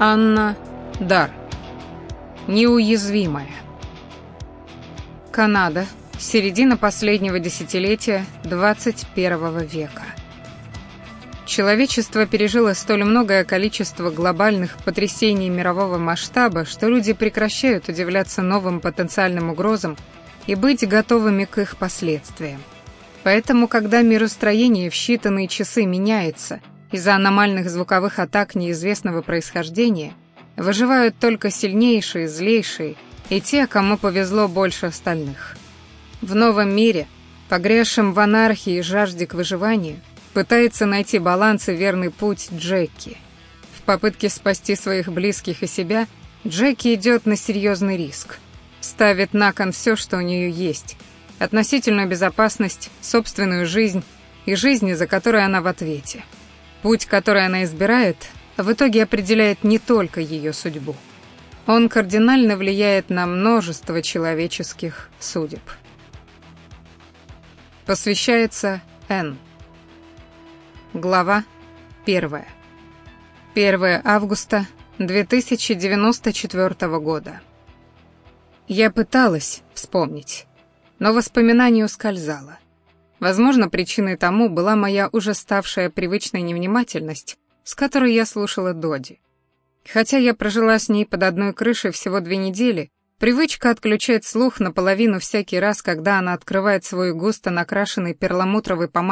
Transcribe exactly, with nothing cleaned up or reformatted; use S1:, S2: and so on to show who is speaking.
S1: Анна Дар. Неуязвимая. Канада. Середина последнего десятилетия двадцать первого века. Человечество пережило столь многое количество глобальных потрясений мирового масштаба, что люди прекращают удивляться новым потенциальным угрозам и быть готовыми к их последствиям. Поэтому, когда мироустроение в считанные часы меняется из-за аномальных звуковых атак неизвестного происхождения, выживают только сильнейшие, злейшие и те, кому повезло больше остальных. В новом мире, погрязшем в анархии и жажде к выживанию, пытается найти баланс и верный путь Джеки. В попытке спасти своих близких и себя, Джеки идет на серьезный риск. Ставит на кон все, что у нее есть, относительную безопасность, собственную жизнь и жизнь, за которой она в ответе. Путь, который она избирает, в итоге определяет не только ее судьбу. Он кардинально влияет на множество человеческих судеб. Посвящается Энн. Глава первая. первое августа две тысячи девяносто четвёртого года. Я пыталась вспомнить, но воспоминание ускользало. Возможно, причиной тому была моя уже ставшая привычная невнимательность, с которой я слушала Доди. Хотя я прожила с ней под одной крышей всего две недели, привычка отключать слух наполовину всякий раз, когда она открывает свой густо накрашенный перламутровый помадой